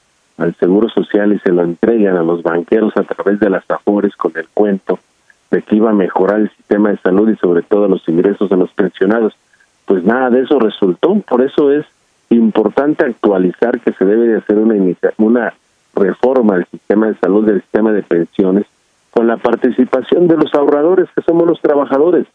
al seguro social y se lo entregan a los banqueros a través de las AFORES con el cuento de que iba a mejorar el sistema de salud y sobre todo los ingresos de los pensionados. Pues nada de eso resultó. Por eso es importante actualizar que se debe de hacer una reforma del sistema de salud, del sistema de pensiones, con la participación de los ahorradores, que somos los trabajadores,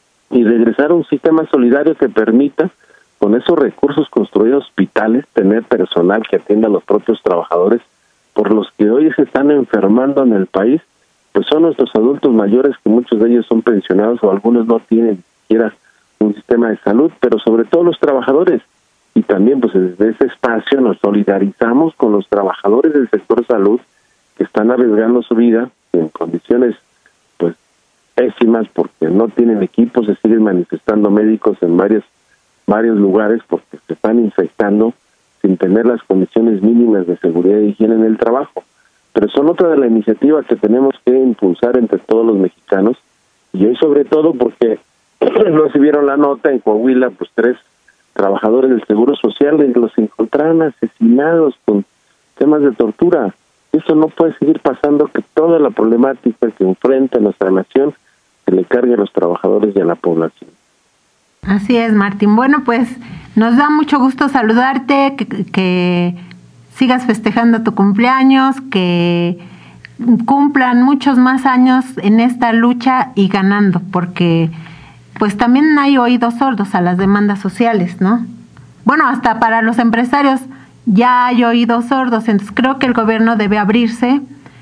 y regresar a un sistema solidario que permita, con esos recursos, construir hospitales, tener personal que atienda a los propios trabajadores, por los que hoy se están enfermando en el país, pues son nuestros adultos mayores, que muchos de ellos son pensionados o algunos no tienen ni siquiera un sistema de salud, pero sobre todo los trabajadores. Y también pues desde ese espacio nos solidarizamos con los trabajadores del sector salud que están arriesgando su vida en condiciones pues pésimas porque no tienen equipos, se siguen manifestando médicos en varios lugares porque se están infectando sin tener las condiciones mínimas de seguridad e higiene en el trabajo. Pero son otra de las iniciativas que tenemos que impulsar entre todos los mexicanos, y hoy sobre todo porque no se vieron la nota en Coahuila, pues 3 trabajadores del Seguro Social los encontraron asesinados con temas de tortura. Eso no puede seguir pasando, que toda la problemática que enfrenta nuestra nación se le cargue a los trabajadores y a la población. Así es, Martín. Bueno, pues nos da mucho gusto saludarte, que sigas festejando tu cumpleaños, que cumplan muchos más años en esta lucha y ganando, porque pues también hay oídos sordos a las demandas sociales, ¿no? Bueno, hasta para los empresarios ya hay oídos sordos, entonces creo que el gobierno debe abrirse,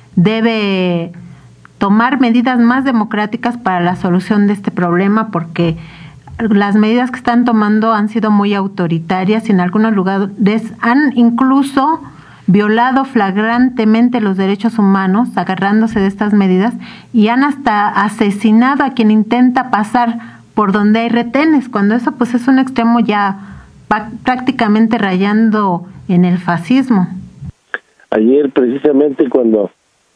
debe tomar medidas más democráticas para la solución de este problema, porque las medidas que están tomando han sido muy autoritarias y en algunos lugares han incluso violado flagrantemente los derechos humanos, agarrándose de estas medidas, y han hasta asesinado a quien intenta pasar por donde hay retenes, cuando eso pues es un extremo ya prácticamente rayando en el fascismo. Ayer precisamente cuando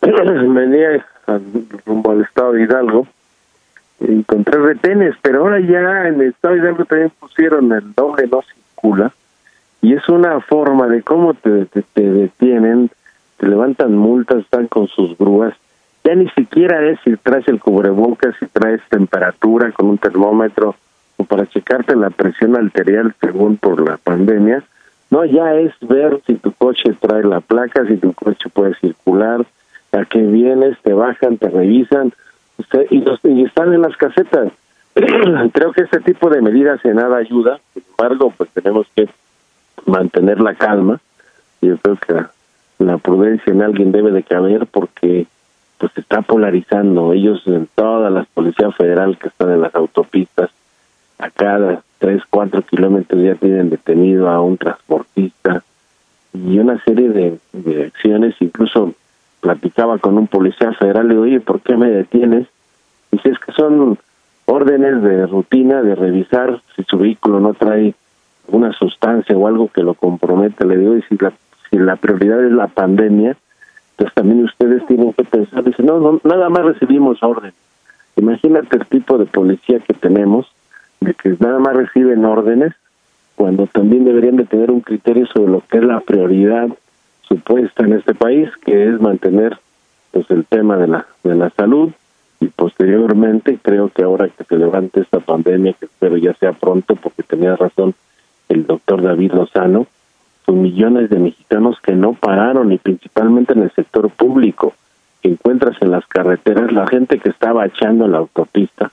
venía rumbo al estado de Hidalgo, encontré retenes, pero ahora ya en el estado de Hidalgo también pusieron el doble no circula, y es una forma de cómo te detienen, te levantan multas, están con sus grúas. Ya ni siquiera es si traes el cubrebocas, si traes temperatura con un termómetro o para checarte la presión arterial según por la pandemia. No, ya es ver si tu coche trae la placa, si tu coche puede circular, a qué vienes, te bajan, te revisan y están en las casetas. Creo que este tipo de medidas en nada ayuda, sin embargo, pues tenemos que mantener la calma. Yo creo que la prudencia en alguien debe de caber porque pues se está polarizando. Ellos en toda la Policía Federal que están en las autopistas, a cada 3-4 kilómetros ya tienen detenido a un transportista y una serie de acciones. Incluso platicaba con un policía federal, le digo, oye, ¿por qué me detienes? Dice, es que son órdenes de rutina de revisar si su vehículo no trae una sustancia o algo que lo comprometa. Le digo, y si la prioridad es la pandemia, pues también ustedes tienen que pensar. Dice, no, nada más recibimos orden. Imagínate el tipo de policía que tenemos, de que nada más reciben órdenes, cuando también deberían de tener un criterio sobre lo que es la prioridad supuesta en este país, que es mantener pues el tema de la salud. Y posteriormente, creo que ahora que se levante esta pandemia, que espero ya sea pronto, porque tenía razón el doctor David Lozano, son millones de mexicanos que no pararon, y principalmente en el sector público, que encuentras en las carreteras la gente que estaba echando en la autopista,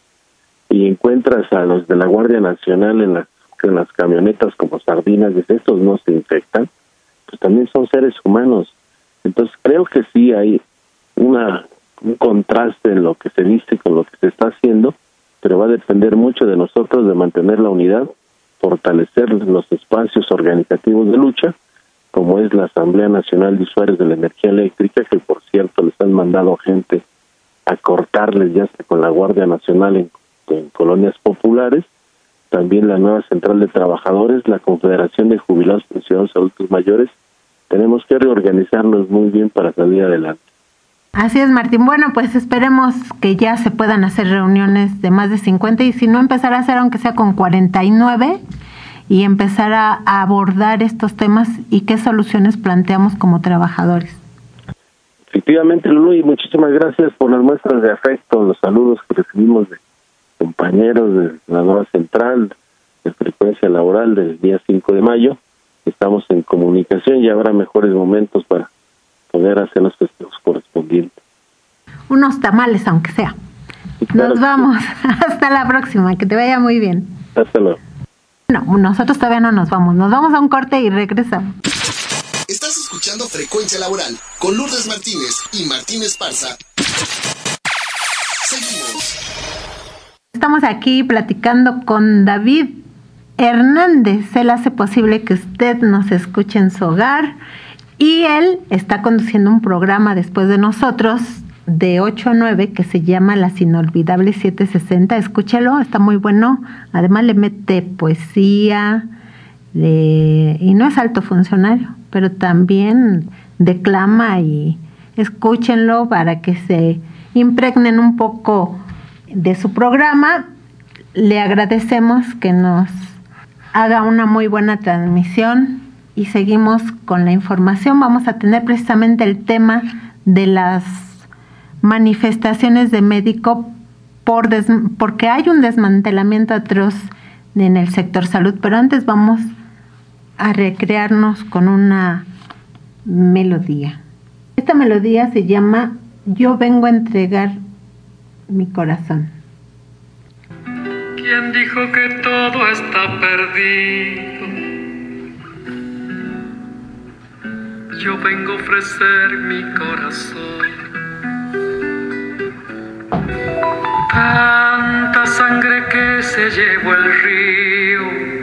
y encuentras a los de la Guardia Nacional en las camionetas como sardinas. Dice, estos no se infectan, pues también son seres humanos. Entonces creo que sí hay un contraste en lo que se dice con lo que se está haciendo, pero va a depender mucho de nosotros de mantener la unidad, fortalecer los espacios organizativos de lucha, como es la Asamblea Nacional de Usuarios de la Energía Eléctrica, que por cierto les han mandado gente a cortarles ya hasta con la Guardia Nacional en colonias populares. También la nueva Central de Trabajadores, la Confederación de Jubilados, Pensionados, Adultos Mayores. Tenemos que reorganizarnos muy bien para salir adelante. Así es, Martín. Bueno, pues esperemos que ya se puedan hacer reuniones de más de 50, y si no, empezar a hacer aunque sea con 49, y empezar a abordar estos temas y qué soluciones planteamos como trabajadores. Efectivamente, Lulu, y muchísimas gracias por las muestras de afecto, los saludos que recibimos de compañeros de la nueva central de frecuencia laboral del día 5 de mayo. Estamos en comunicación y habrá mejores momentos para poder hacer los festejos correspondientes. Unos tamales, aunque sea. Claro. Nos vamos. Hasta la próxima. Que te vaya muy bien. Hasta luego. No, nosotros todavía no nos vamos. Nos vamos a un corte y regresamos. Estás escuchando Frecuencia Laboral con Lourdes Martínez y Martín Esparza. Seguimos. Estamos aquí platicando con David Hernández. Él hace posible que usted nos escuche en su hogar, y él está conduciendo un programa después de nosotros de 8 a 9 que se llama Las Inolvidables 760. Escúchelo, está muy bueno. Además le mete poesía y no es alto funcionario, pero también declama, y escúchenlo para que se impregnen un poco de su programa. Le agradecemos que nos haga una muy buena transmisión, y seguimos con la información. Vamos a tener precisamente el tema de las manifestaciones de médico porque hay un desmantelamiento atroz en el sector salud, pero antes vamos a recrearnos con una melodía. Esta melodía se llama Yo vengo a entregar mi corazón. ¿Quién dijo que todo está perdido? Yo vengo a ofrecer mi corazón. Tanta sangre que se llevó el río.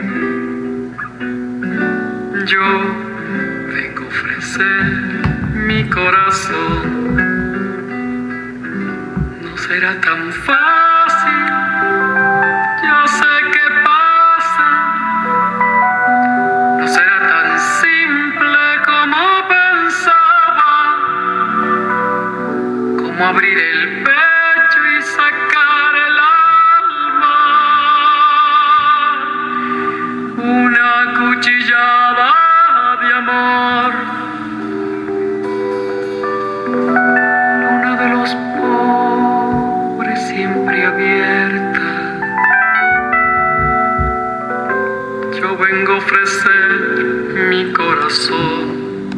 Yo vengo a ofrecer mi corazón. No será tan fácil, yo sé qué pasa. No será tan simple como pensaba, como abrir el pecho y sacar el alma, una cuchillada de amor. Luna de los pobres siempre abierta, yo vengo a ofrecer mi corazón.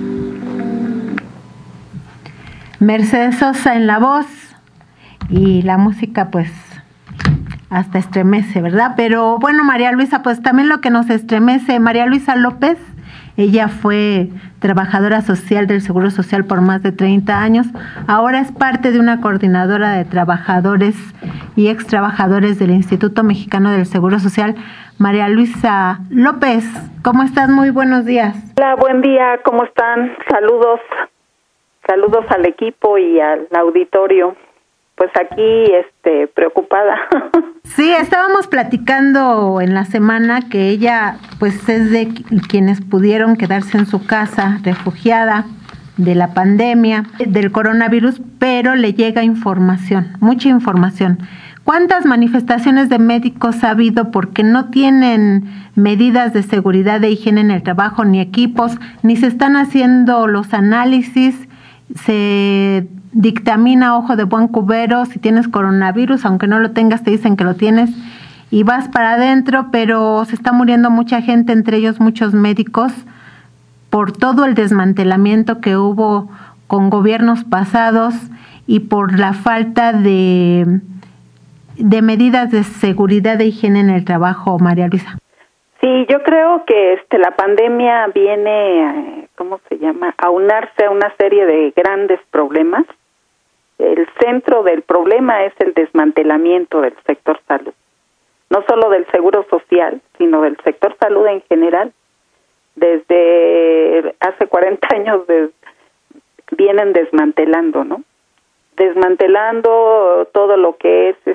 Mercedes Sosa en la voz, y la música pues hasta estremece, ¿verdad? Pero bueno, María Luisa, pues también lo que nos estremece, María Luisa López Ella fue trabajadora social del Seguro Social por más de 30 años. Ahora es parte de una coordinadora de trabajadores y ex trabajadores del Instituto Mexicano del Seguro Social. María Luisa López, ¿cómo estás? Muy buenos días. Hola, buen día, ¿cómo están? Saludos al equipo y al auditorio. Pues aquí, preocupada. Sí, estábamos platicando en la semana que ella, pues, es de quienes pudieron quedarse en su casa, refugiada de la pandemia, del coronavirus, pero le llega información, mucha información. ¿Cuántas manifestaciones de médicos ha habido porque no tienen medidas de seguridad de higiene en el trabajo, ni equipos, ni se están haciendo los análisis? Se dictamina ojo de buen cubero si tienes coronavirus, aunque no lo tengas te dicen que lo tienes y vas para adentro, pero se está muriendo mucha gente, entre ellos muchos médicos, por todo el desmantelamiento que hubo con gobiernos pasados y por la falta de medidas de seguridad de higiene en el trabajo, María Luisa. Sí, yo creo que la pandemia viene, a unarse a una serie de grandes problemas. El centro del problema es el desmantelamiento del sector salud. No solo del seguro social, sino del sector salud en general. Desde hace 40 años vienen desmantelando, ¿no? Desmantelando todo lo que es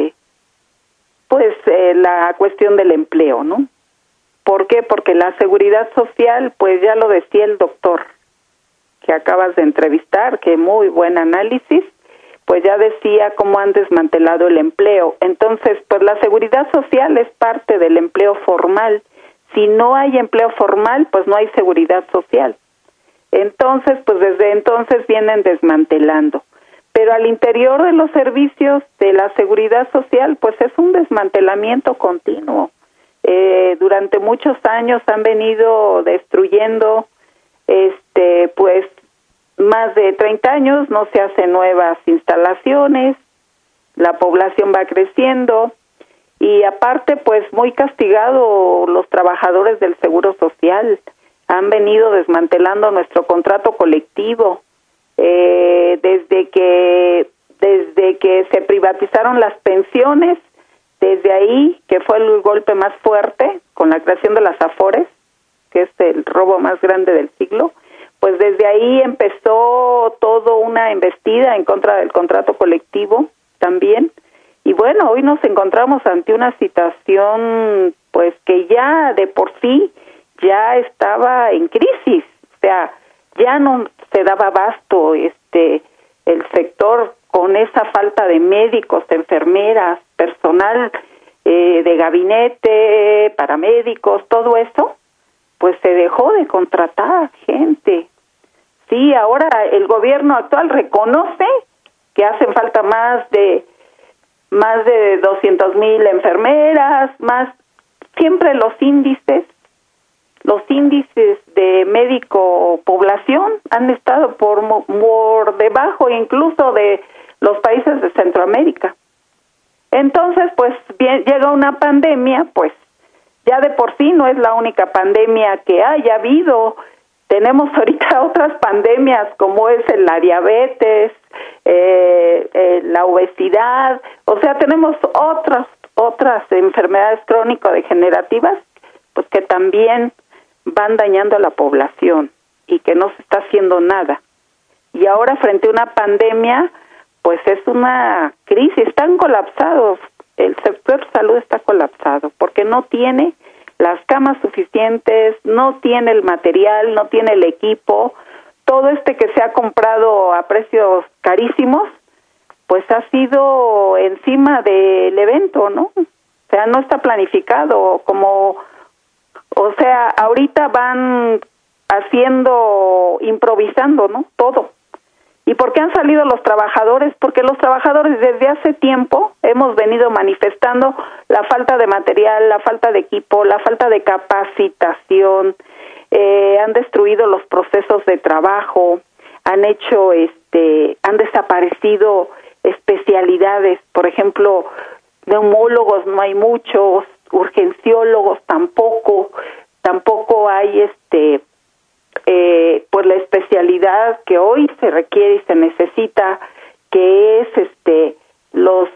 la cuestión del empleo, ¿no? ¿Por qué? Porque la seguridad social, pues ya lo decía el doctor que acabas de entrevistar, que muy buen análisis, pues ya decía cómo han desmantelado el empleo. Entonces, pues la seguridad social es parte del empleo formal. Si no hay empleo formal, pues no hay seguridad social. Entonces, pues desde entonces vienen desmantelando. Pero al interior de los servicios de la seguridad social, pues es un desmantelamiento continuo. Durante muchos años han venido destruyendo, pues más de 30 años no se hacen nuevas instalaciones, la población va creciendo y aparte pues muy castigado los trabajadores del Seguro Social. Han venido desmantelando nuestro contrato colectivo desde que se privatizaron las pensiones. Desde ahí, que fue el golpe más fuerte, con la creación de las AFORES, que es el robo más grande del siglo, pues desde ahí empezó toda una embestida en contra del contrato colectivo también. Y bueno, hoy nos encontramos ante una situación, pues que ya de por sí ya estaba en crisis. O sea, ya no se daba abasto el sector con esa falta de médicos, de enfermeras, personal de gabinete, paramédicos, todo eso, pues se dejó de contratar gente. Sí, ahora el gobierno actual reconoce que hacen falta más de 200,000 enfermeras, más siempre los índices de médico población han estado por debajo incluso de los países de Centroamérica. Entonces, pues bien, llega una pandemia, pues ya de por sí no es la única pandemia que haya habido. Tenemos ahorita otras pandemias como es la diabetes, la obesidad, o sea, tenemos otras enfermedades crónico-degenerativas, pues que también van dañando a la población y que no se está haciendo nada. Y ahora frente a una pandemia, pues es una crisis, están colapsados, el sector salud está colapsado porque no tiene las camas suficientes, no tiene el material, no tiene el equipo, todo que se ha comprado a precios carísimos, pues ha sido encima del evento, ¿no? O sea, no está planificado ahorita van improvisando, ¿no? Todo. ¿Y por qué han salido los trabajadores? Porque los trabajadores desde hace tiempo hemos venido manifestando la falta de material, la falta de equipo, la falta de capacitación, han destruido los procesos de trabajo, han desaparecido especialidades, por ejemplo, neumólogos no hay muchos, urgenciólogos tampoco tampoco hay pues la especialidad que hoy se requiere y se necesita, que es los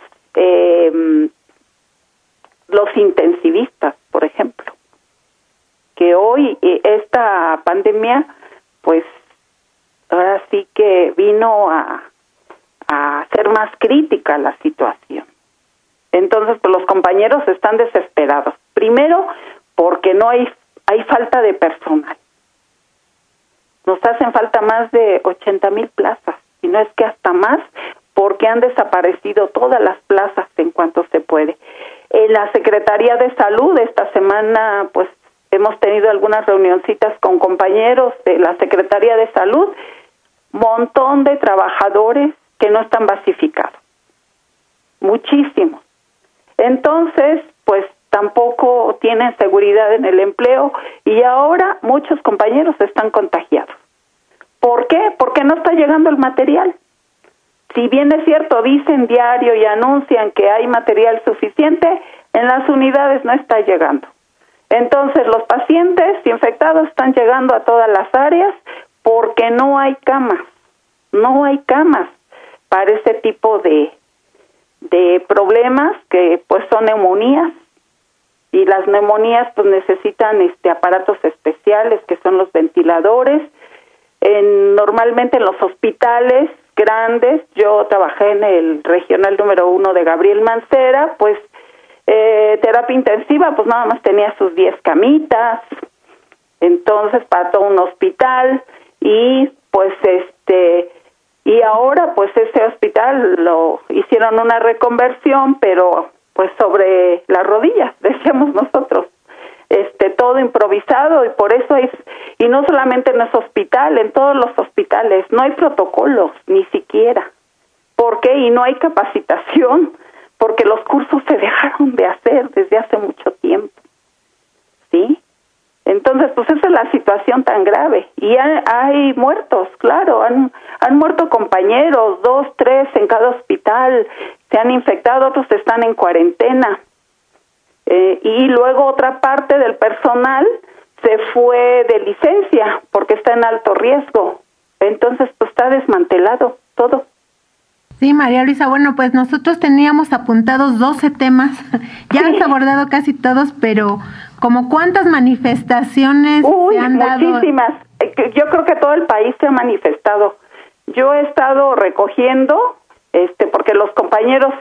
intensivistas, por ejemplo, que hoy esta pandemia pues ahora sí que vino a hacer más crítica la situación. Entonces pues los compañeros están desesperados, primero porque no hay falta de personal. Nos hacen falta más de 80,000 plazas, y no es que hasta más, porque han desaparecido todas las plazas en cuanto se puede. En la Secretaría de Salud esta semana pues hemos tenido algunas reunioncitas con compañeros de la Secretaría de Salud, montón de trabajadores que no están basificados, muchísimos. Entonces, pues tampoco tienen seguridad en el empleo y ahora muchos compañeros están contagiados. ¿Por qué? Porque no está llegando el material. Si bien es cierto, dicen diario y anuncian que hay material suficiente, en las unidades no está llegando. Entonces los pacientes infectados están llegando a todas las áreas porque no hay camas para ese tipo de problemas que pues son neumonías, y las neumonías pues necesitan aparatos especiales que son los ventiladores. Normalmente en los hospitales grandes, yo trabajé en el regional número 1 de Gabriel Mancera, pues terapia intensiva pues nada más tenía sus 10 camitas, entonces para todo un hospital, y pues y ahora pues ese hospital lo hicieron una reconversión, pero pues sobre las rodillas, decíamos nosotros, todo improvisado, y por eso y no solamente en ese hospital, en todos los hospitales no hay protocolos, ni siquiera. ¿Por qué? Y no hay capacitación, porque los cursos se dejaron de hacer desde hace mucho tiempo, ¿sí? Entonces, pues esa es la situación tan grave. Y hay muertos, claro, han muerto compañeros, 2, 3 en cada hospital, se han infectado, otros están en cuarentena. Y luego otra parte del personal se fue de licencia porque está en alto riesgo. Entonces, pues está desmantelado todo. Sí, María Luisa, bueno, pues nosotros teníamos apuntados 12 temas, ya has abordado casi todos, pero ¿como cuántas manifestaciones se han dado? Muchísimas. Yo creo que todo el país se ha manifestado. Yo he estado recogiendo, porque los compañeros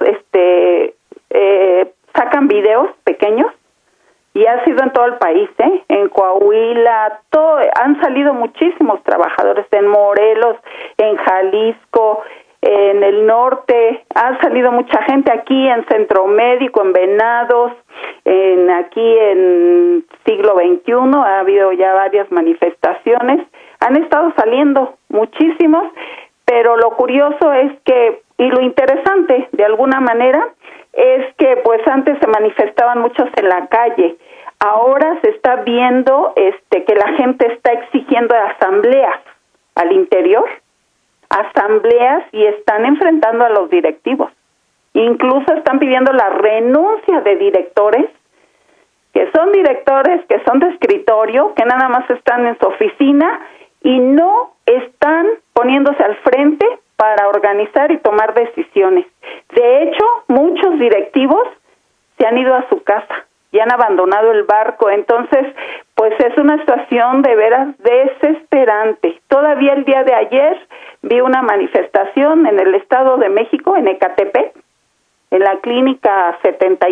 sacan videos pequeños, y ha sido en todo el país, en Coahuila, han salido muchísimos trabajadores, en Morelos, en Jalisco, en el norte, ha salido mucha gente aquí en Centro Médico, en Venados, aquí en Siglo XXI, ha habido ya varias manifestaciones, han estado saliendo muchísimos, pero lo curioso es que, y lo interesante de alguna manera, es que pues antes se manifestaban muchos en la calle, ahora se está viendo que la gente está exigiendo asambleas al interior, asambleas, y están enfrentando a los directivos. Incluso están pidiendo la renuncia de directores, que son de escritorio, que nada más están en su oficina y no están poniéndose al frente para organizar y tomar decisiones. De hecho, muchos directivos se han ido a su casa y han abandonado el barco. Entonces, pues es una situación de veras desesperante. Todavía el día de ayer vi una manifestación en el Estado de México, en Ecatepec, en la clínica 70,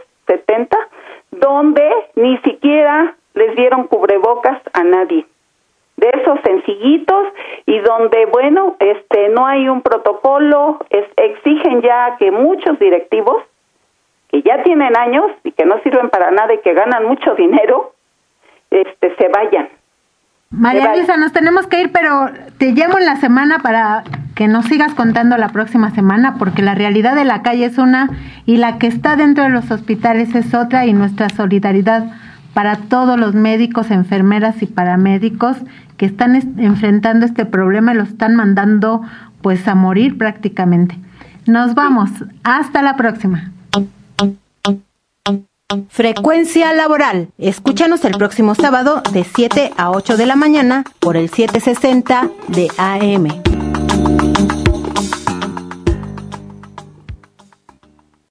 donde ni siquiera les dieron cubrebocas a nadie. De esos sencillitos, y donde, bueno, no hay un protocolo, exigen ya que muchos directivos, que ya tienen años y que no sirven para nada y que ganan mucho dinero, se vayan. María Luisa, nos tenemos que ir, pero te llamo en la semana para que nos sigas contando la próxima semana, porque la realidad de la calle es una y la que está dentro de los hospitales es otra, y nuestra solidaridad para todos los médicos, enfermeras y paramédicos que están enfrentando este problema y los están mandando pues a morir prácticamente. Nos vamos, hasta la próxima. Frecuencia laboral. Escúchanos el próximo sábado de 7 a 8 de la mañana por el 760 de AM.